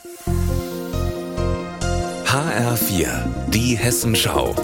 HR4, die Hessenschau.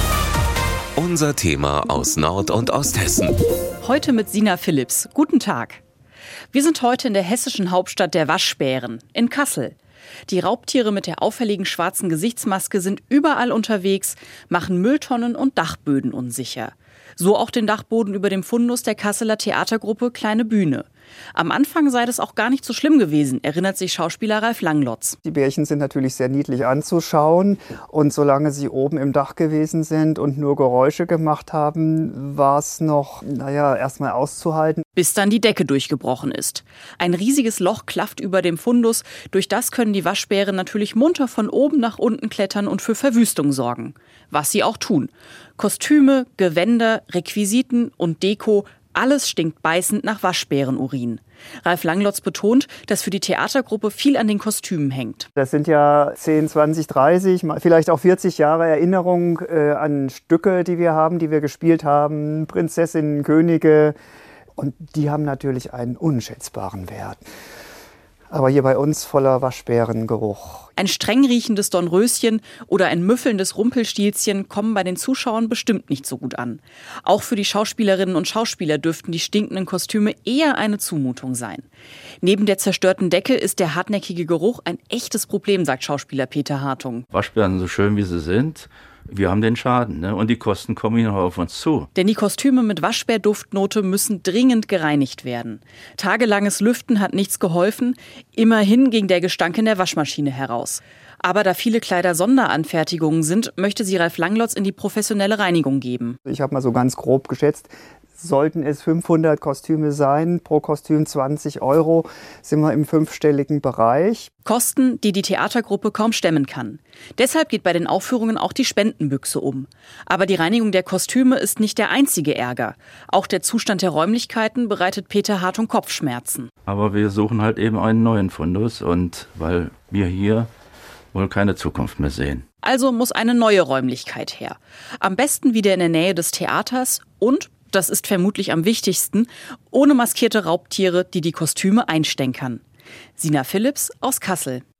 Unser Thema aus Nord- und Osthessen. Heute mit Sina Philipps. Guten Tag. Wir sind heute in der hessischen Hauptstadt der Waschbären, in Kassel. Die Raubtiere mit der auffälligen schwarzen Gesichtsmaske sind überall unterwegs, machen Mülltonnen und Dachböden unsicher. So auch den Dachboden über dem Fundus der Kasseler Theatergruppe Kleine Bühne. Am Anfang sei das auch gar nicht so schlimm gewesen, erinnert sich Schauspieler Ralf Langlotz. Die Bärchen sind natürlich sehr niedlich anzuschauen und solange sie oben im Dach gewesen sind und nur Geräusche gemacht haben, war es noch, erstmal auszuhalten. Bis dann die Decke durchgebrochen ist. Ein riesiges Loch klafft über dem Fundus, durch das können die Waschbären natürlich munter von oben nach unten klettern und für Verwüstung sorgen. Was sie auch tun. Kostüme, Gewänder, Requisiten und Deko, alles stinkt beißend nach Waschbärenurin. Ralf Langlotz betont, dass für die Theatergruppe viel an den Kostümen hängt. Das sind ja 10, 20, 30, vielleicht auch 40 Jahre Erinnerung an Stücke, die wir haben, die wir gespielt haben, Prinzessinnen, Könige. Und die haben natürlich einen unschätzbaren Wert. Aber hier bei uns voller Waschbärengeruch. Ein streng riechendes Dornröschen oder ein müffelndes Rumpelstilzchen kommen bei den Zuschauern bestimmt nicht so gut an. Auch für die Schauspielerinnen und Schauspieler dürften die stinkenden Kostüme eher eine Zumutung sein. Neben der zerstörten Decke ist der hartnäckige Geruch ein echtes Problem, sagt Schauspieler Peter Hartung. Waschbären, so schön wie sie sind, wir haben den Schaden, ne? Und die Kosten kommen hier noch auf uns zu. Denn die Kostüme mit Waschbärduftnote müssen dringend gereinigt werden. Tagelanges Lüften hat nichts geholfen. Immerhin ging der Gestank in der Waschmaschine heraus. Aber da viele Kleider Sonderanfertigungen sind, möchte sie Ralf Langlotz in die professionelle Reinigung geben. Ich habe mal so ganz grob geschätzt, sollten es 500 Kostüme sein, pro Kostüm 20 €, sind wir im fünfstelligen Bereich. Kosten, die die Theatergruppe kaum stemmen kann. Deshalb geht bei den Aufführungen auch die Spendenbüchse um. Aber die Reinigung der Kostüme ist nicht der einzige Ärger. Auch der Zustand der Räumlichkeiten bereitet Peter Hartung Kopfschmerzen. Aber wir suchen halt eben einen neuen Fundus, und weil wir hier wohl keine Zukunft mehr sehen. Also muss eine neue Räumlichkeit her. Am besten wieder in der Nähe des Theaters und, das ist vermutlich am wichtigsten, ohne maskierte Raubtiere, die die Kostüme einstänkern. Sina Philipps aus Kassel.